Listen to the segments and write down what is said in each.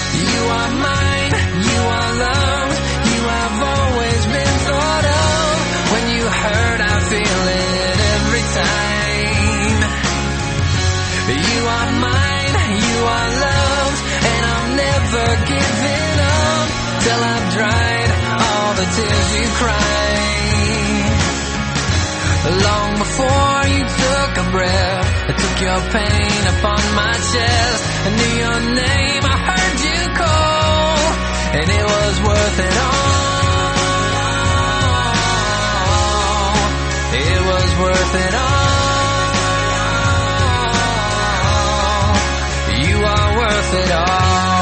You are mine, you are loved, you have always been thought of. When you hurt, I feel it every time. You are mine, you are loved, and I'm never giving up till I've dried all the tears you cried. Long before you took a breath, I took your pain upon my chest. I knew your name, I heard you call, and it was worth it all. It was worth it all. You are worth it all.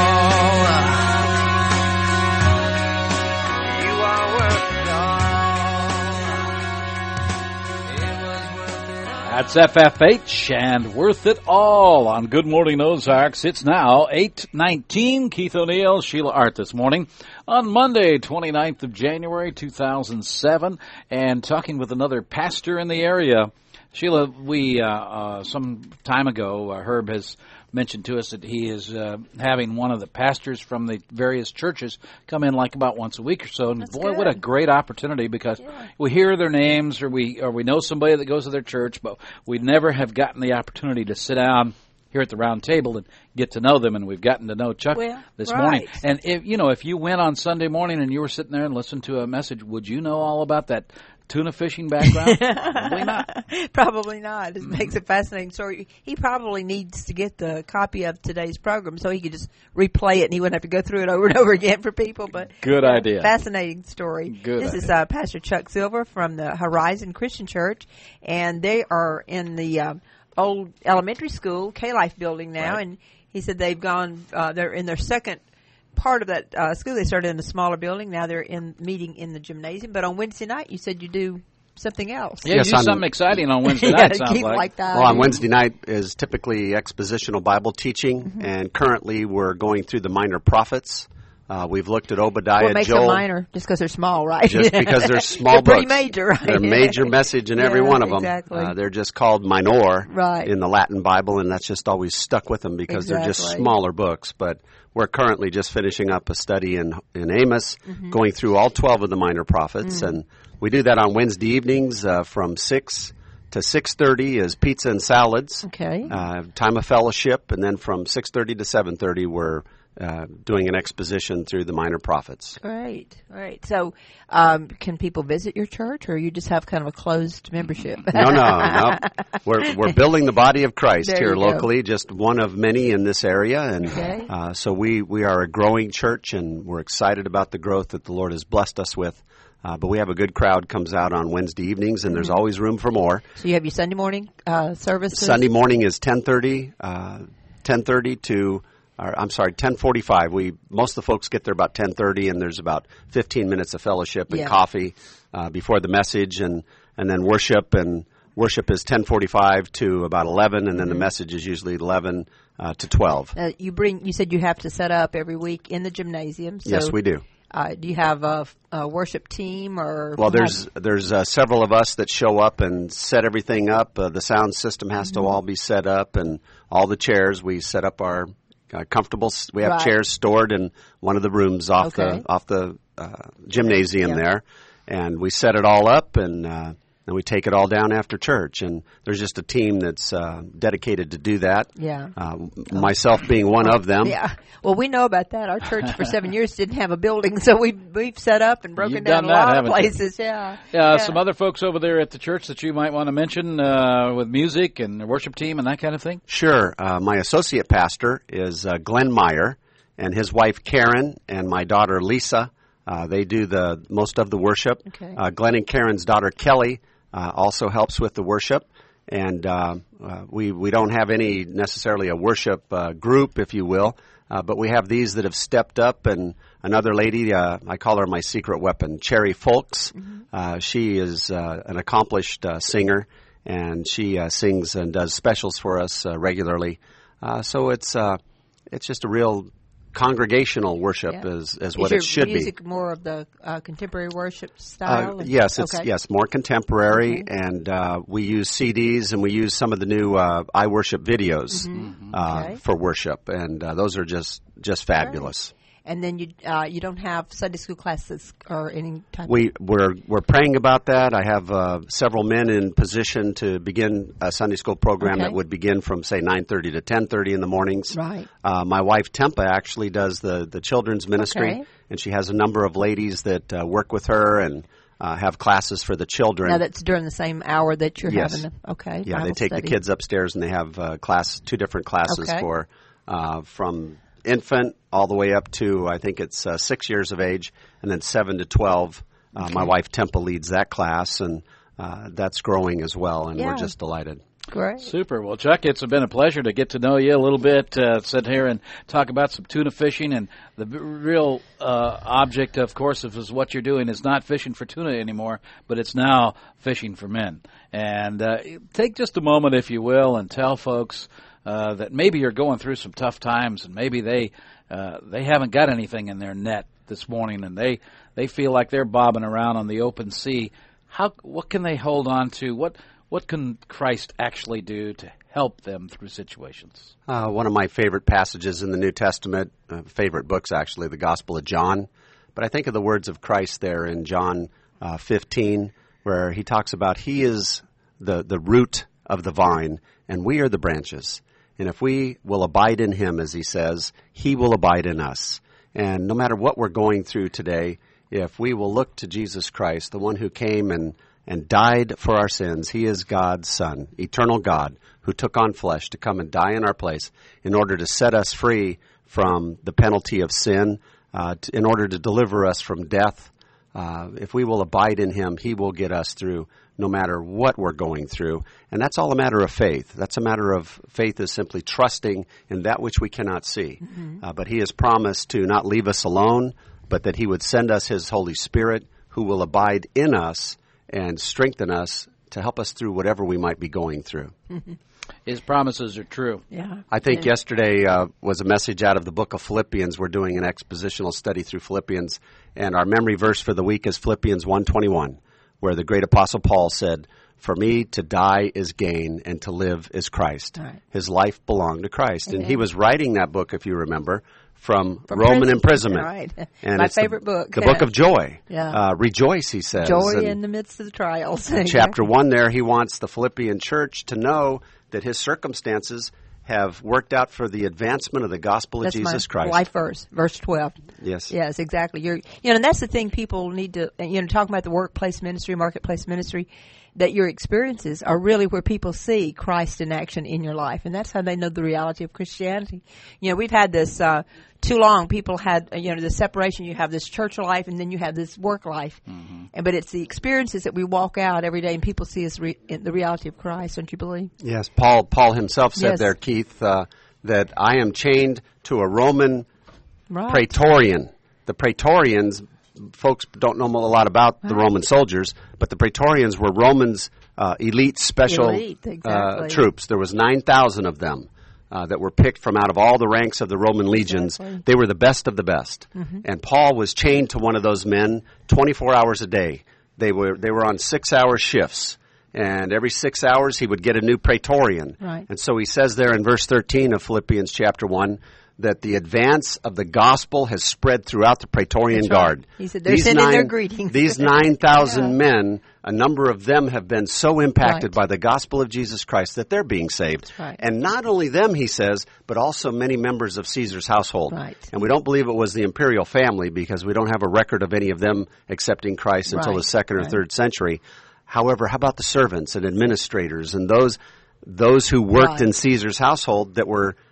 You are worth it all. It was worth it all. That's FFH and Worth It All on Good Morning Ozarks. It's now 8:19. Keith O'Neill, Sheila Art this morning on Monday, 29th of January, 2007, and talking with another pastor in the area. Sheila, we some time ago, Herb has mentioned to us that he is having one of the pastors from the various churches come in like about once a week or so. And That's boy, good. what a great opportunity, because we hear their names or we know somebody that goes to their church, but we never have gotten the opportunity to sit down here at the round table and get to know them. And we've gotten to know Chuck this morning. And if you went on Sunday morning and you were sitting there and listened to a message, would you know all about that tuna fishing background? Probably not. Probably not. It makes a fascinating story. He probably needs to get the copy of today's program so he could just replay it and he wouldn't have to go through it over and over again for people. But good idea. Fascinating story. This is Pastor Chuck Silver from the Horizon Christian Church, and they are in the old elementary school, K-Life building now, Right. and he said they've gone, they're in their second part of that school. They started in a smaller building. Now they're meeting in the gymnasium. But on Wednesday night, you said you do something else. Yeah, Yes, you do something exciting on Wednesday night, sounds keep like. that. Well, on Wednesday night is typically expositional Bible teaching, and currently we're going through the minor prophets. We've looked at Obadiah, What makes Joel. them minor? Just because they're small, right? Just because they're small they're pretty books. major, right? They're major message in every Yeah, one of them. exactly. They're just called minor Right. in the Latin Bible, and that's just always stuck with them because they're just Exactly. smaller books. But we're currently just finishing up a study in Amos, going through all 12 of the minor prophets, and we do that on Wednesday evenings from 6 to 6:30 is pizza and salads. Okay. Time of fellowship, and then from 6:30 to 7:30 we're doing an exposition through the minor prophets. Great. So, can people visit your church, or you just have kind of a closed membership? No. We're building the body of Christ There here you go. locally, just one of many in this area, and Okay. so we are a growing church, and we're excited about the growth that the Lord has blessed us with. But we have a good crowd comes out on Wednesday evenings, and there's always room for more. So you have your Sunday morning services? Sunday morning is 10:30 to 10:45. Most of the folks get there about 10:30, and there's about 15 minutes of fellowship and Yeah. coffee before the message, and then worship. And worship is 10:45 to about 11, and then the message is usually 11 to 12. You said you have to set up every week in the gymnasium. So, Yes, we do. Do you have a worship team or? Well, there's several of us that show up and set everything up. The sound system has to all be set up, and all the chairs. We set up our comfortable. We have Right. chairs stored in one of the rooms off Okay. the gymnasium Yeah. there, and we set it all up, and we take it all down after church. And there's just a team that's dedicated to do that. Yeah. Myself being one of them. Yeah. Well, we know about that. Our church for 7 years didn't have a building, so we've set up and broken You've down done a that, lot of haven't you? places. Yeah. Some other folks over there at the church that you might want to mention with music and the worship team and that kind of thing? Sure. My associate pastor is Glenn Meyer, and his wife Karen, and my daughter Lisa. They do the most of the worship. Okay. Glenn and Karen's daughter Kelly also helps with the worship. And we don't have any necessarily a worship group, if you will, but we have these that have stepped up. And another lady, I call her my secret weapon, Cherry Folks. She is an accomplished singer, and she sings and does specials for us regularly. So it's just a real congregational worship Yeah. is what it should Is your music more of the contemporary worship style? Yes, it's Okay. more contemporary, and we use CDs and we use some of the new iWorship videos Okay. for worship, and those are just fabulous. And then you don't have Sunday school classes or any type. We're praying about that. I have several men in position to begin a Sunday school program that would begin from say 9:30 to 10:30 in the mornings. Right. My wife Tempa actually does the children's ministry, Okay. and she has a number of ladies that work with her and have classes for the children. Now that's during the same hour that you're Yes. having. Okay. Yeah, Bible they take study. the kids upstairs and they have two different classes Okay. for from infant all the way up to I think it's 6 years of age, and then 7 to 12. My wife Tempa leads that class, and that's growing as well, and Yeah. we're just delighted. Great. Super. Well, Chuck, it's been a pleasure to get to know you a little bit, sit here and talk about some tuna fishing. And the real object, of course, is what you're doing is not fishing for tuna anymore, but it's now fishing for men. And take just a moment, if you will, and tell folks that maybe you're going through some tough times, and maybe they haven't got anything in their net this morning, and they feel like they're bobbing around on the open sea. What can they hold on to? What can Christ actually do to help them through situations? One of my favorite passages in the New Testament, favorite books actually, the Gospel of John. But I think of the words of Christ there in John 15, where he talks about he is the root of the vine, and we are the branches. And if we will abide in him, as he says, he will abide in us. And no matter what we're going through today, if we will look to Jesus Christ, the one who came and died for our sins, he is God's Son, eternal God, who took on flesh to come and die in our place in order to set us free from the penalty of sin, in order to deliver us from death. If we will abide in him, he will get us through no matter what we're going through. And that's all a matter of faith. That's a matter of faith is simply trusting in that which we cannot see. But he has promised to not leave us alone, but that he would send us his Holy Spirit, who will abide in us and strengthen us to help us through whatever we might be going through. His promises are true. Yeah. I think yesterday was a message out of the book of Philippians. We're doing an expositional study through Philippians, and our memory verse for the week is Philippians 1:21, where the great apostle Paul said, "For me to die is gain, and to live is Christ." Right. His life belonged to Christ. And he was writing that book, if you remember, from From Roman prison. imprisonment. Right. And My it's favorite book. The book of joy. Yeah. Rejoice, he says. Joy And in the midst of the trials. chapter 1 there, he wants the Philippian church to know that his circumstances have worked out for the advancement of the gospel of That's Jesus my Christ. life verse, verse 12. Yes. Yes, exactly. And that's the thing people need to, talking about the workplace ministry, marketplace ministry, that your experiences are really where people see Christ in action in your life. And that's how they know the reality of Christianity. We've had this, too long, people had, the separation. You have this church life and then you have this work life. But it's the experiences that we walk out every day and people see us in the reality of Christ, don't you believe? Yes, Paul himself said Yes. there, Keith, that I am chained to a Roman Right. Praetorian. The Praetorians, folks don't know a lot about the Roman soldiers, but the Praetorians were Romans' elite special exactly. troops. There was 9,000 of them that were picked from out of all the ranks of the Roman legions. Exactly. They were the best of the best. And Paul was chained to one of those men 24 hours a day. They were on 6-hour shifts. And every 6 hours he would get a new Praetorian. Right. And so he says there in verse 13 of Philippians chapter 1 that the advance of the gospel has spread throughout the Praetorian That's right. Guard. He said they're sending their greetings. These 9,000 Yeah. men, a number of them have been so impacted Right. by the gospel of Jesus Christ that they're being saved. That's right. And not only them, he says, but also many members of Caesar's household. Right. And we don't believe it was the imperial family because we don't have a record of any of them accepting Christ until Right. the 2nd or Right. 3rd century. However, how about the servants and administrators and those who worked Right. in Caesar's household that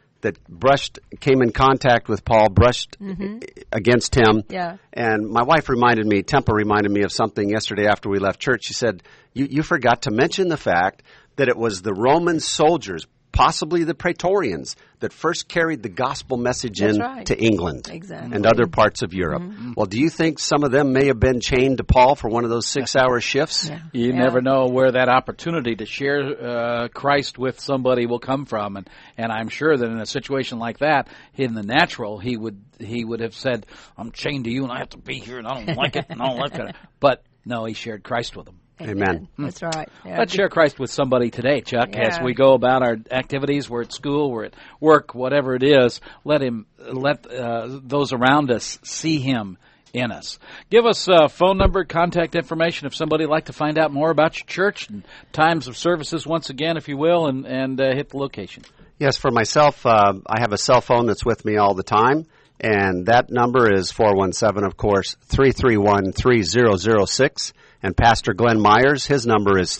came in contact with Paul, brushed against him. Yeah. And my wife Tempa reminded me of something yesterday after we left church. She said, you forgot to mention the fact that it was the Roman soldiers, possibly the Praetorians that first carried the gospel message That's in right. to England Exactly. and other parts of Europe. Well, do you think some of them may have been chained to Paul for one of those 6-hour shifts? Yeah. You Yeah. never know where that opportunity to share Christ with somebody will come from, and I'm sure that in a situation like that, in the natural, he would have said, "I'm chained to you, and I have to be here, and I don't like it, and I don't like it." But no, he shared Christ with them. Amen. That's right. Yeah. Let's share Christ with somebody today, Chuck, as Yeah. we go about our activities. We're at school, we're at work, whatever it is. Let those around us see him in us. Give us a phone number, contact information if somebody would like to find out more about your church and times of services once again, if you will, and hit the location. Yes, for myself, I have a cell phone that's with me all the time, and that number is 417, of course, 331-3006. And Pastor Glenn Myers, his number is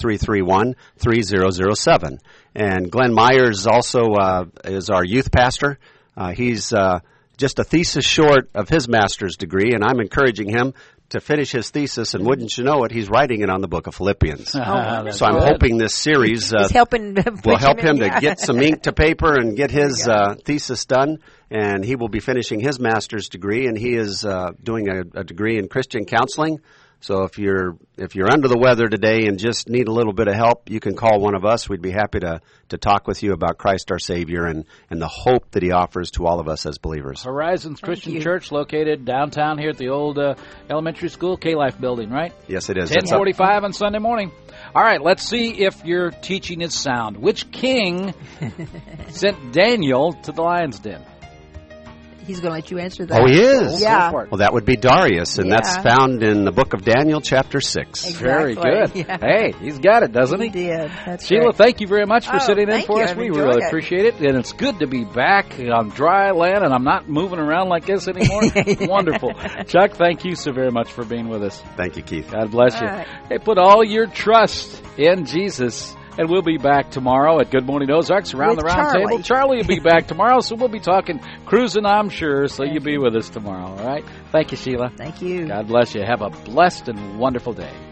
331-3007. And Glenn Myers also is our youth pastor. He's just a thesis short of his master's degree, and I'm encouraging him to finish his thesis, and wouldn't you know it, he's writing it on the book of Philippians. So I'm hoping this series He's helping will help him to yeah. get some ink to paper and get his thesis done, and he will be finishing his master's degree, and he is doing a degree in Christian counseling. So if you're under the weather today and just need a little bit of help, you can call one of us. We'd be happy to talk with you about Christ our Savior and the hope that he offers to all of us as believers. Horizons Christian you. Church, located downtown here at the old elementary school, K-Life building, right? Yes, it is. 10:45 on Sunday morning. All right, let's see if your teaching is sound. Which king sent Daniel to the lion's den? He's going to let you answer that. Oh, he is? Yeah. Go for it. Well, that would be Darius, and that's Yeah. found in the book of Daniel, chapter 6. Very Exactly. good. Yeah. Hey, he's got it, doesn't he? He did. That's Sheila, great. thank you very much for Oh, sitting in thank for you. us. I've We enjoyed really it. appreciate it, and it's good to be back on dry land, and I'm not moving around like this anymore. Wonderful. Chuck, thank you so very much for being with us. Thank you, Keith. God bless you. All right. Hey, put all your trust in Jesus. And we'll be back tomorrow at Good Morning Ozarks around With the round Charlie. table. Charlie will be back tomorrow, so we'll be talking cruising, I'm sure. So you'll be with us tomorrow, all right? Thank you, Sheila. Thank you. God bless you. Have a blessed and wonderful day.